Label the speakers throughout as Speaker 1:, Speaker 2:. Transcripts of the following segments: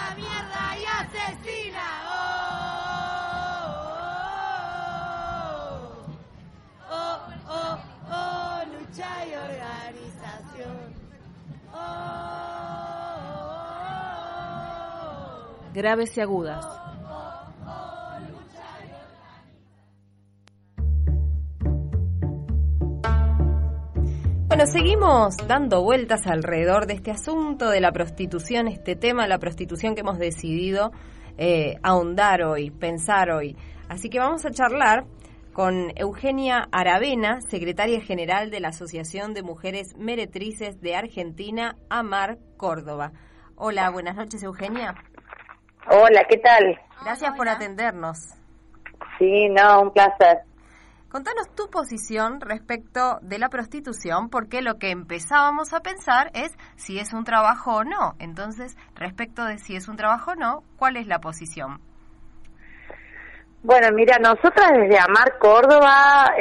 Speaker 1: mata, mierda y asesina. Lucha y organización.
Speaker 2: Graves y agudas. Bueno, seguimos dando vueltas alrededor de este asunto de la prostitución, este tema de la prostitución que hemos decidido ahondar hoy, pensar hoy. Así que vamos a charlar con Eugenia Aravena, secretaria general de la Asociación de Mujeres Meretrices de Argentina, AMAR Córdoba. Hola, buenas noches, Eugenia.
Speaker 3: Hola, ¿qué tal?
Speaker 2: Gracias por atendernos.
Speaker 3: Sí, no, un placer.
Speaker 2: Contanos tu posición respecto de la prostitución, porque lo que empezábamos a pensar es si es un trabajo o no. Entonces, respecto de si es un trabajo o no, ¿cuál es la posición?
Speaker 3: Bueno, mira, nosotras desde AMAR Córdoba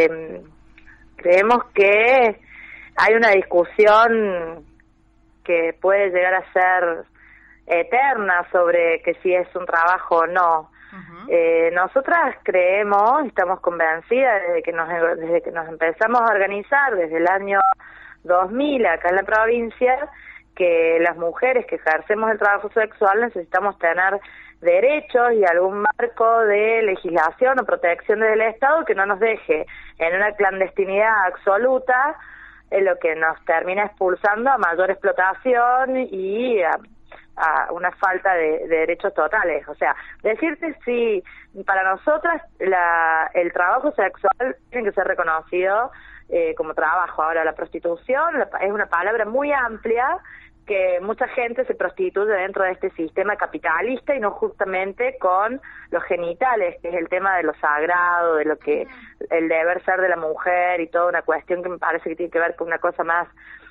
Speaker 3: creemos que hay una discusión que puede llegar a ser eterna sobre que si es un trabajo o no. Nosotras creemos, estamos convencidas desde que nos empezamos a organizar desde el año 2000 acá en la provincia, que las mujeres que ejercemos el trabajo sexual necesitamos tener derechos y algún marco de legislación o protección desde el Estado que no nos deje en una clandestinidad absoluta, lo que nos termina expulsando a mayor explotación y a una falta de derechos totales. O sea, decirte si para nosotras el trabajo sexual tiene que ser reconocido como trabajo. Ahora, la prostitución es una palabra muy amplia, que mucha gente se prostituye dentro de este sistema capitalista y no justamente con los genitales, que es el tema de lo sagrado, de lo que el deber ser de la mujer y toda una cuestión que me parece que tiene que ver con una cosa más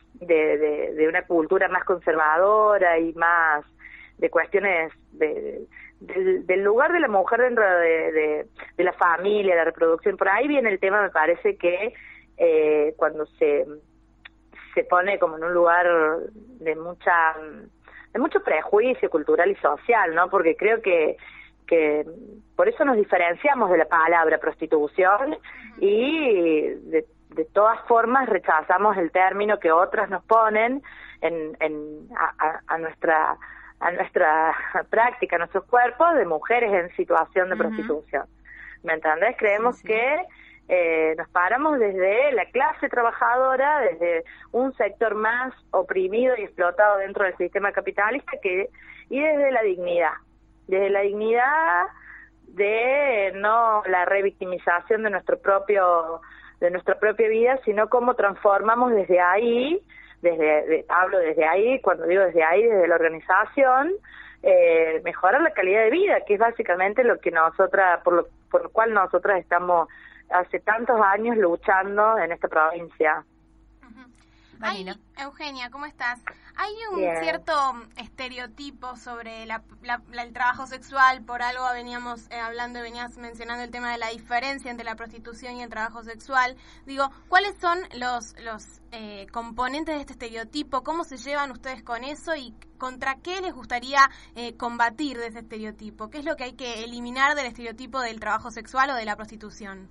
Speaker 3: de una cultura más conservadora y más de cuestiones del lugar de la mujer dentro de la familia, de la reproducción. Por ahí viene el tema, me parece que cuando se pone como en un lugar de mucho prejuicio cultural y social, ¿no? Porque creo que por eso nos diferenciamos de la palabra prostitución y de todas formas rechazamos el término que otras nos ponen a nuestra práctica, a nuestros cuerpos de mujeres en situación de prostitución. ¿Me entendés? Creemos que nos paramos desde la clase trabajadora, desde un sector más oprimido y explotado dentro del sistema capitalista y desde la dignidad de no la revictimización de nuestra propia vida, sino cómo transformamos desde ahí, hablo desde ahí, cuando digo desde ahí, desde la organización, mejorar la calidad de vida, que es básicamente lo que por lo cual nosotras estamos hace tantos años luchando en esta provincia.
Speaker 4: Ay, Eugenia, ¿cómo estás? Hay un cierto estereotipo sobre el trabajo sexual, por algo veníamos hablando y venías mencionando el tema de la diferencia entre la prostitución y el trabajo sexual. Digo, ¿cuáles son los componentes de este estereotipo? ¿Cómo se llevan ustedes con eso y contra qué les gustaría combatir de ese estereotipo? ¿Qué es lo que hay que eliminar del estereotipo del trabajo sexual o de la prostitución?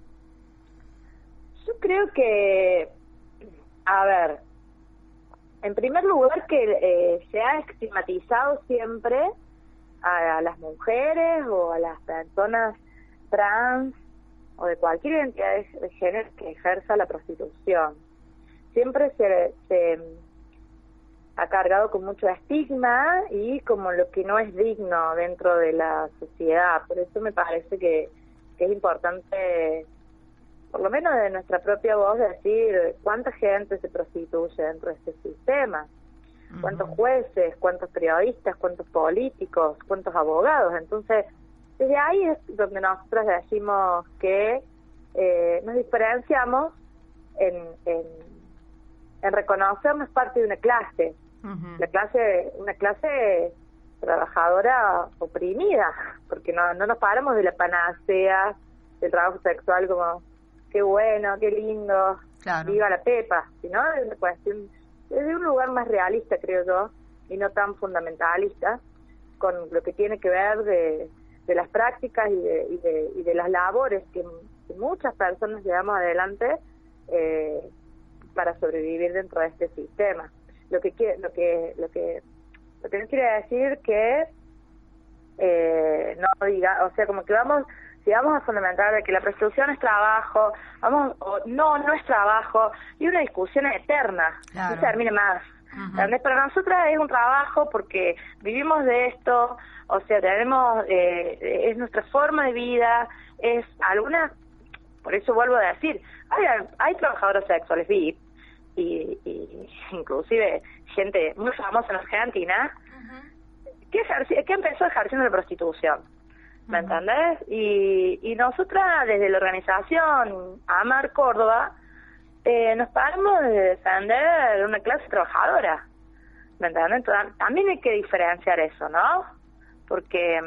Speaker 3: Yo creo que, a ver, en primer lugar que se ha estigmatizado siempre a las mujeres o a las personas trans o de cualquier identidad de género que ejerza la prostitución. Siempre se ha cargado con mucho estigma y como lo que no es digno dentro de la sociedad. Por eso me parece que es importante, por lo menos de nuestra propia voz, decir cuánta gente se prostituye dentro de este sistema, cuántos jueces, cuántos periodistas, cuántos políticos, cuántos abogados. Entonces, desde ahí es donde nosotros decimos que nos diferenciamos en reconocernos parte de una clase, una clase trabajadora oprimida, porque no nos paramos de la panacea del trabajo sexual como qué bueno, qué lindo, claro, viva la Pepa, sino es una cuestión desde un lugar más realista, creo yo, y no tan fundamentalista, con lo que tiene que ver de las prácticas y de las labores que muchas personas llevamos adelante para sobrevivir dentro de este sistema. Lo que no quiere decir que no diga, o sea, como que si vamos a fundamentar de que la prostitución es trabajo, no es trabajo, y una discusión eterna,
Speaker 2: claro.
Speaker 3: No se termine más. Uh-huh. Para nosotras es un trabajo porque vivimos de esto, o sea, es nuestra forma de vida, por eso vuelvo a decir, hay trabajadoras sexuales VIP, y inclusive gente muy famosa en Argentina, uh-huh, que empezó ejerciendo la prostitución, ¿me entendés? Y nosotras desde la organización Amar Córdoba nos paramos de defender una clase trabajadora, ¿me entendés? Entonces, también hay que diferenciar eso, ¿no? Porque,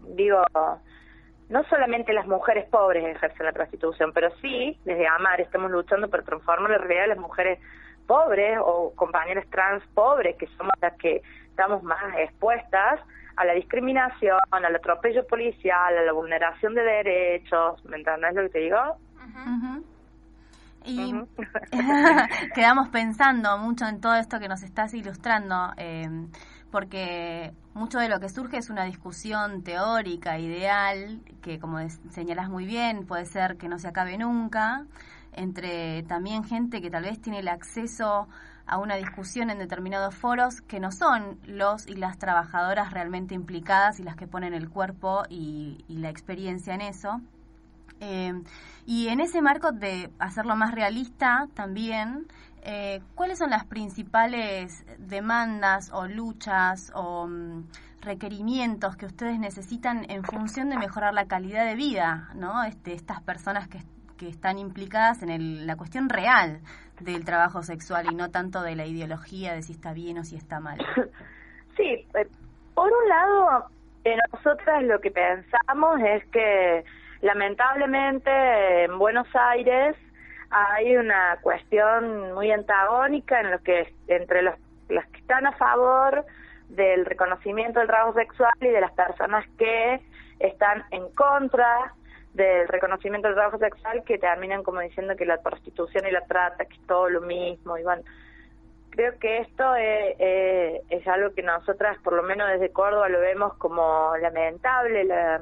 Speaker 3: no solamente las mujeres pobres ejercen la prostitución, pero sí, desde Amar estamos luchando por transformar la realidad de las mujeres pobres o compañeras trans pobres, que somos las que estamos más expuestas a la discriminación, al atropello policial, a la vulneración de derechos. ¿Me entendés lo que te digo?
Speaker 5: Uh-huh. Y quedamos pensando mucho en todo esto que nos estás ilustrando, porque mucho de lo que surge es una discusión teórica, ideal, que como señalás muy bien, puede ser que no se acabe nunca, entre también gente que tal vez tiene el acceso a una discusión en determinados foros que no son los y las trabajadoras realmente implicadas y las que ponen el cuerpo y la experiencia en eso. Y en ese marco de hacerlo más realista también, ¿cuáles son las principales demandas o luchas o requerimientos que ustedes necesitan en función de mejorar la calidad de vida, ¿no? Estas personas que están implicadas en la cuestión real del trabajo sexual y no tanto de la ideología de si está bien o si está mal?
Speaker 3: Sí, por un lado, nosotras lo que pensamos es que lamentablemente en Buenos Aires hay una cuestión muy antagónica entre los que están a favor del reconocimiento del trabajo sexual y de las personas que están en contra del reconocimiento del trabajo sexual, que terminan como diciendo que la prostitución y la trata, que es todo lo mismo. Y bueno, creo que esto es algo que nosotras, por lo menos desde Córdoba, lo vemos como lamentable,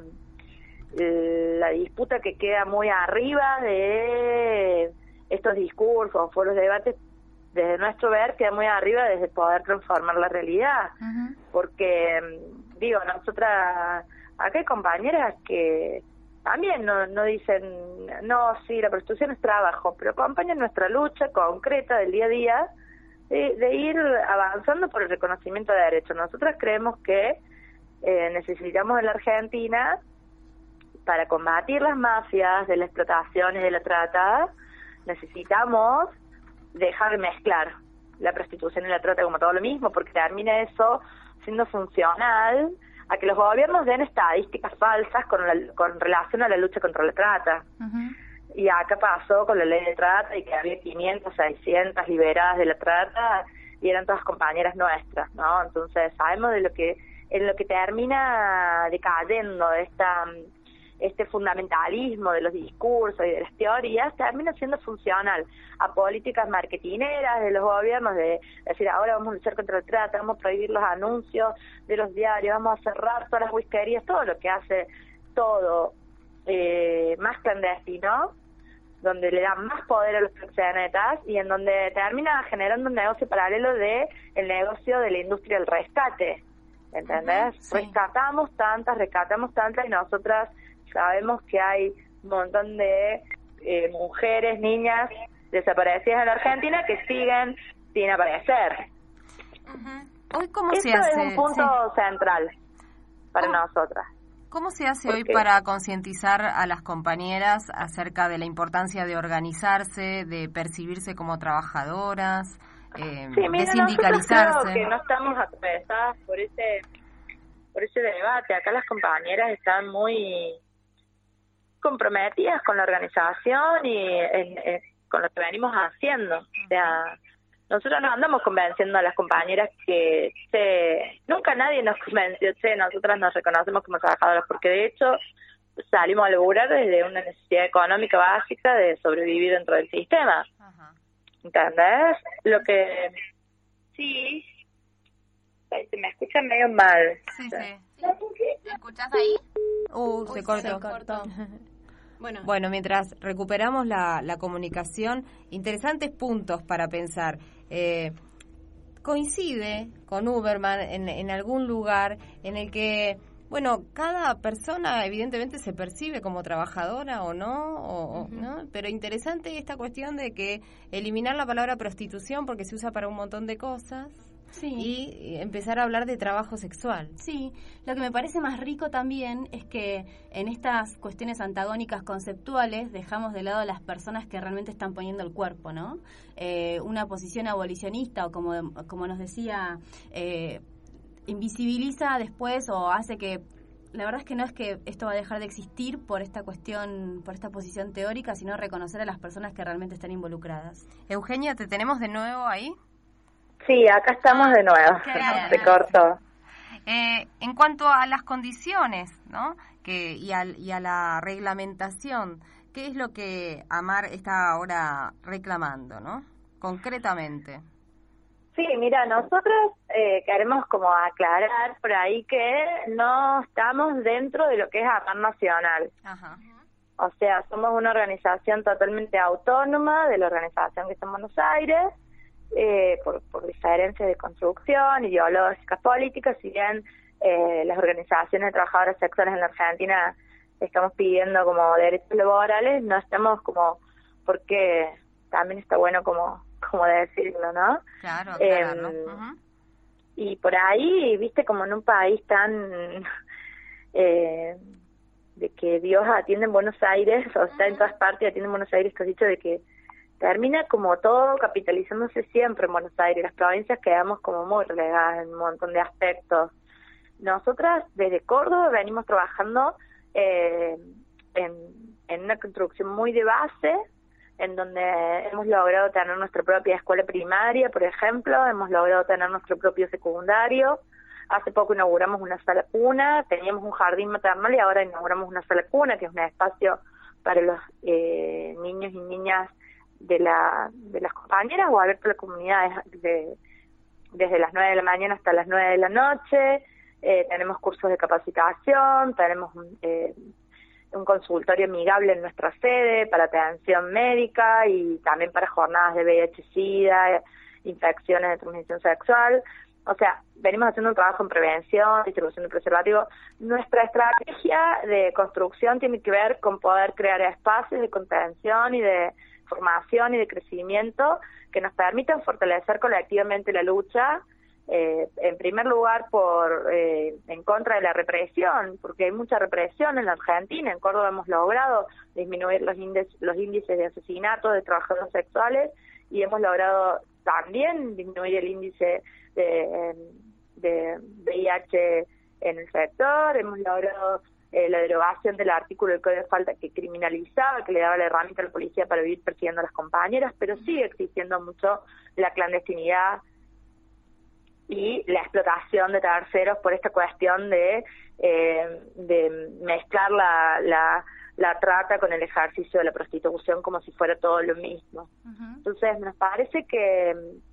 Speaker 3: la disputa que queda muy arriba de estos discursos, foros de debate, desde nuestro ver, queda muy arriba desde poder transformar la realidad. Uh-huh. Porque, nosotras, acá hay compañeras que también no dicen, no, sí, la prostitución es trabajo, pero acompañan nuestra lucha concreta del día a día de ir avanzando por el reconocimiento de derechos. Nosotras creemos que necesitamos en la Argentina, para combatir las mafias de la explotación y de la trata, necesitamos dejar de mezclar la prostitución y la trata como todo lo mismo, porque termina eso siendo funcional a que los gobiernos den estadísticas falsas con relación a la lucha contra la trata. Uh-huh. Y acá pasó con la ley de trata y que había 500, 600 liberadas de la trata y eran todas compañeras nuestras, ¿no? Entonces sabemos en lo que termina decayendo este fundamentalismo de los discursos y de las teorías, termina siendo funcional a políticas marketineras de los gobiernos, de decir, ahora vamos a luchar contra el trata, vamos a prohibir los anuncios de los diarios, vamos a cerrar todas las whiskerías, todo lo que hace todo más clandestino, donde le dan más poder a los proxenetas y en donde termina generando un negocio paralelo de el negocio de la industria del rescate, ¿entendés? Sí. Rescatamos tantas y nosotras sabemos que hay un montón de mujeres, niñas desaparecidas en la Argentina que siguen sin aparecer.
Speaker 5: Uh-huh. Hoy, ¿cómo se hace?
Speaker 3: Esto es un punto central para nosotras.
Speaker 2: ¿Cómo se hace hoy para concientizar a las compañeras acerca de la importancia de organizarse, de percibirse como trabajadoras, de sindicalizarse?
Speaker 3: Creo que no estamos atravesadas por ese debate. Acá las compañeras están muy comprometidas con la organización y con lo que venimos haciendo. O sea, nosotros no andamos convenciendo a las compañeras que nunca nadie nos convenció, nosotras nos reconocemos como trabajadoras, porque de hecho salimos a laburar desde una necesidad económica básica de sobrevivir dentro del sistema.
Speaker 2: Ajá.
Speaker 3: ¿Entendés? Lo que... Sí. Ay, se me escucha medio mal.
Speaker 4: Sí. ¿Me escuchás ahí?
Speaker 2: Se cortó. Bueno, mientras recuperamos la comunicación, interesantes puntos para pensar. Coincide con Uberman en algún lugar en el que, bueno, cada persona evidentemente se percibe como trabajadora o no, ¿no? Pero interesante esta cuestión de que eliminar la palabra prostitución porque se usa para un montón de cosas.
Speaker 5: Sí.
Speaker 2: Y empezar a hablar de trabajo sexual.
Speaker 5: Sí, lo que me parece más rico también es que en estas cuestiones antagónicas conceptuales dejamos de lado a las personas que realmente están poniendo el cuerpo, ¿no? Una posición abolicionista o como nos decía, invisibiliza después o hace que... La verdad es que no es que esto va a dejar de existir por esta cuestión, por esta posición teórica, sino reconocer a las personas que realmente están involucradas.
Speaker 2: Eugenia, ¿te tenemos de nuevo ahí?
Speaker 3: Sí, acá estamos de nuevo. Se cortó.
Speaker 2: En cuanto a las condiciones, ¿no? Y a la reglamentación, ¿qué es lo que AMAR está ahora reclamando, ¿no? Concretamente.
Speaker 3: Sí, mira, nosotros queremos como aclarar por ahí que no estamos dentro de lo que es AMAR Nacional.
Speaker 2: Ajá.
Speaker 3: O sea, somos una organización totalmente autónoma de la organización que está en Buenos Aires, por diferencias de construcción, ideológicas, políticas. Si bien las organizaciones de trabajadoras sexuales en la Argentina estamos pidiendo como derechos laborales, no estamos como, porque también está bueno como decirlo, ¿no?
Speaker 2: Claro, aclararlo.
Speaker 3: Y por ahí, viste, como en un país tan de que Dios atiende en Buenos Aires, o está en todas partes, atiende en Buenos Aires, que has dicho de que termina como todo capitalizándose siempre en Buenos Aires. Las provincias quedamos como muy relegadas en un montón de aspectos. Nosotras desde Córdoba venimos trabajando en una construcción muy de base, en donde hemos logrado tener nuestra propia escuela primaria, por ejemplo, hemos logrado tener nuestro propio secundario. Hace poco inauguramos una sala cuna, teníamos un jardín maternal y ahora inauguramos una sala cuna, que es un espacio para los niños y niñas de las compañeras o abierto a la comunidad desde las 9 de la mañana hasta las 9 de la noche. Tenemos cursos de capacitación, tenemos un consultorio amigable en nuestra sede para atención médica y también para jornadas de VIH-Sida, infecciones de transmisión sexual. O sea, venimos haciendo un trabajo en prevención, distribución de preservativos. Nuestra estrategia de construcción tiene que ver con poder crear espacios de contención y de formación y de crecimiento que nos permitan fortalecer colectivamente la lucha, en primer lugar en contra de la represión, porque hay mucha represión en la Argentina. En Córdoba hemos logrado disminuir los índices de asesinatos de trabajadores sexuales y hemos logrado también disminuir el índice de VIH en el sector. Hemos logrado la derogación del artículo del Código de Falta que criminalizaba, que le daba la herramienta a la policía para vivir persiguiendo a las compañeras, pero sigue existiendo mucho la clandestinidad y la explotación de terceros por esta cuestión de mezclar la trata con el ejercicio de la prostitución como si fuera todo lo mismo. Entonces nos parece que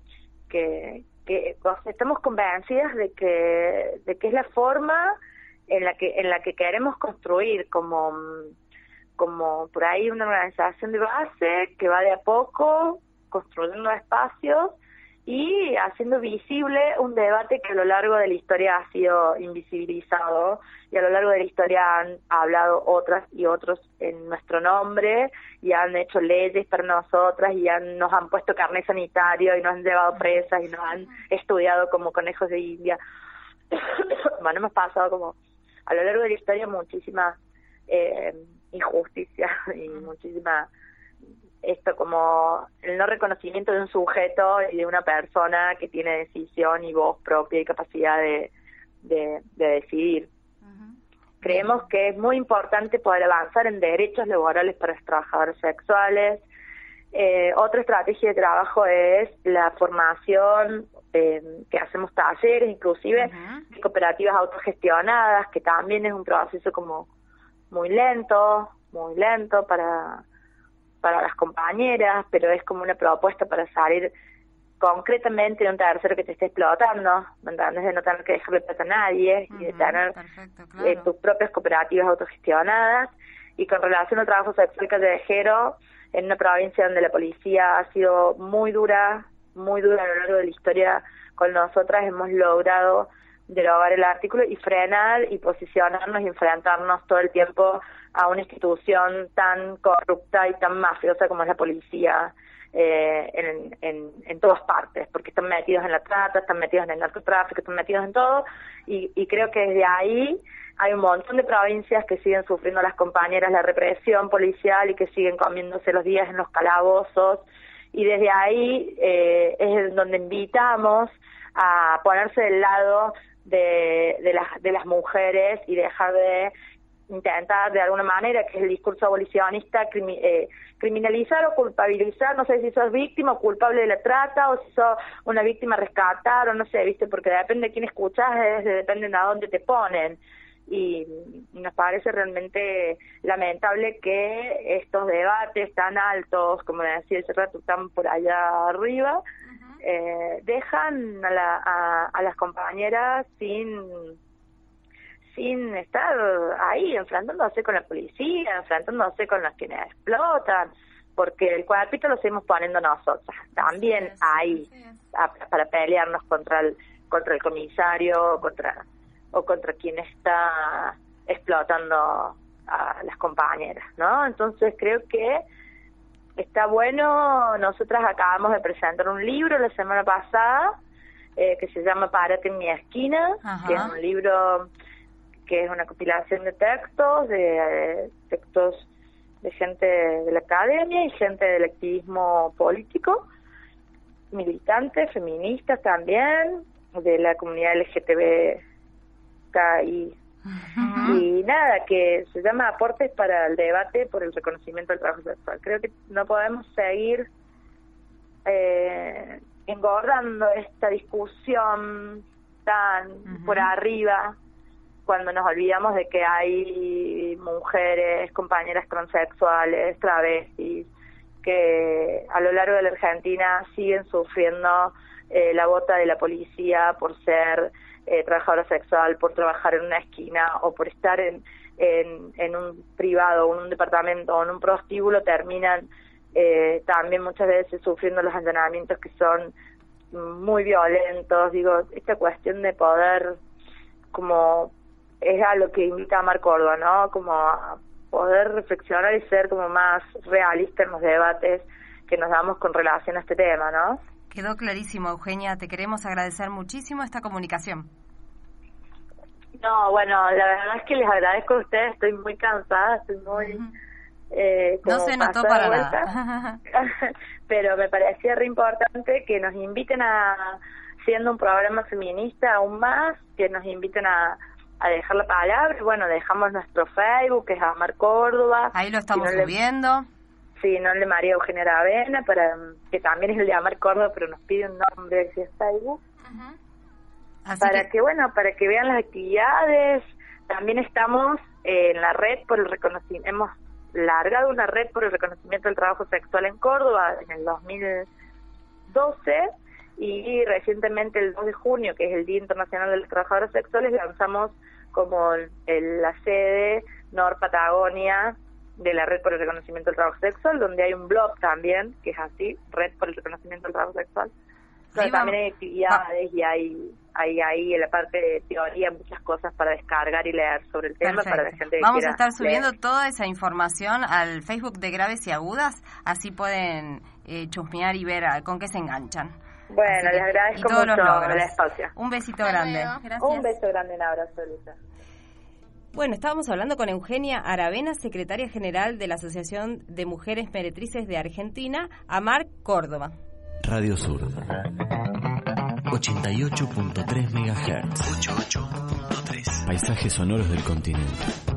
Speaker 3: estamos convencidas de que es la forma en la que queremos construir como por ahí una organización de base que va de a poco construyendo espacios y haciendo visible un debate que a lo largo de la historia ha sido invisibilizado y a lo largo de la historia han hablado otras y otros en nuestro nombre y han hecho leyes para nosotras y nos han puesto carnet sanitario y nos han llevado presas y nos han estudiado como conejos de India. Bueno, hemos pasado como a lo largo de la historia muchísima injusticia y muchísima esto como el no reconocimiento de un sujeto y de una persona que tiene decisión y voz propia y capacidad de decidir. Creemos que es muy importante poder avanzar en derechos laborales para los trabajadores sexuales, Otra estrategia de trabajo es la formación, que hacemos talleres, inclusive de cooperativas autogestionadas, que también es un proceso como muy lento para las compañeras, pero es como una propuesta para salir concretamente de un tercero que te esté explotando, ¿me entiendes? De no tener que dejarle plata a nadie y de tener tus propias cooperativas autogestionadas. Y con relación al trabajo sexual callejero, en una provincia donde la policía ha sido muy dura a lo largo de la historia con nosotras, hemos logrado derogar el artículo y frenar y posicionarnos y enfrentarnos todo el tiempo a una institución tan corrupta y tan mafiosa como es la policía en todas partes, porque están metidos en la trata, están metidos en el narcotráfico, están metidos en todo, y creo que desde ahí hay un montón de provincias que siguen sufriendo las compañeras la represión policial y que siguen comiéndose los días en los calabozos, y desde ahí es donde invitamos a ponerse del lado de las mujeres y dejar de intentar de alguna manera, que es el discurso abolicionista, criminalizar o culpabilizar, no sé si sos víctima o culpable de la trata, o si sos una víctima a rescatar, o no sé, ¿viste? Porque depende de quién escuchas, depende de a dónde te ponen. Y nos parece realmente lamentable que estos debates tan altos, como decía hace rato, están por allá arriba, dejan a las compañeras sin estar ahí, enfrentándose con la policía, enfrentándose con los que nos explotan, porque el cuerpito lo seguimos poniendo nosotras, también ahí, para pelearnos contra el comisario, contra quien está explotando a las compañeras, ¿no? Entonces creo que está bueno. Nosotras acabamos de presentar un libro la semana pasada que se llama Párate en mi esquina, que es un libro que es una compilación de textos de gente de la academia y gente del activismo político, militantes, feministas también, de la comunidad LGTBI. Y nada, que se llama Aportes para el debate por el reconocimiento del trabajo sexual. Creo que no podemos seguir engordando esta discusión tan por arriba, cuando nos olvidamos de que hay mujeres, compañeras transexuales, travestis, que a lo largo de la Argentina siguen sufriendo la bota de la policía por ser trabajadora sexual, por trabajar en una esquina o por estar en un privado o en un departamento o en un prostíbulo, terminan también muchas veces sufriendo los allanamientos que son muy violentos. Digo, esta cuestión de poder, como es a lo que invita a Amar Córdoba, ¿no? Como a poder reflexionar y ser como más realista en los debates que nos damos con relación a este tema, ¿no?
Speaker 2: Quedó clarísimo, Eugenia. Te queremos agradecer muchísimo esta comunicación.
Speaker 3: No, bueno, la verdad es que les agradezco a ustedes. Estoy muy cansada, estoy muy...
Speaker 2: no se notó para nada.
Speaker 3: Pero me parecía re importante que nos inviten siendo un programa feminista aún más, que nos inviten a dejar la palabra. Bueno, dejamos nuestro Facebook, que es Amar Córdoba.
Speaker 2: Ahí lo estamos subiendo.
Speaker 3: Sí, no el de María Eugenia Aravena, que también es el de Amar Córdoba, pero nos pide un nombre de Facebook. Para que vean las actividades. También estamos en la red por el reconocimiento, hemos largado una red por el reconocimiento del trabajo sexual en Córdoba en el 2012, y recientemente el 2 de junio, que es el Día Internacional de los Trabajadores Sexuales, lanzamos como la sede Nor Patagonia de la Red por el Reconocimiento del Trabajo Sexual, donde hay un blog también, que es así, Red por el Reconocimiento del Trabajo Sexual. Pero también hay actividades y hay en la parte de teoría muchas cosas para descargar y leer sobre el tema. Perfecto. Para la gente que
Speaker 2: vamos a estar subiendo toda esa información al Facebook de Graves y Agudas, así pueden chusmear y ver con qué se enganchan.
Speaker 3: Bueno, les agradezco mucho el espacio.
Speaker 2: Un besito grande.
Speaker 3: Gracias. Un beso grande, un abrazo, Luisa.
Speaker 2: Bueno, estábamos hablando con Eugenia Aravena, secretaria general de la Asociación de Mujeres Meretrices de Argentina, Amar Córdoba.
Speaker 6: Radio Sur 88.3 MHz. 88.3. Paisajes sonoros del continente.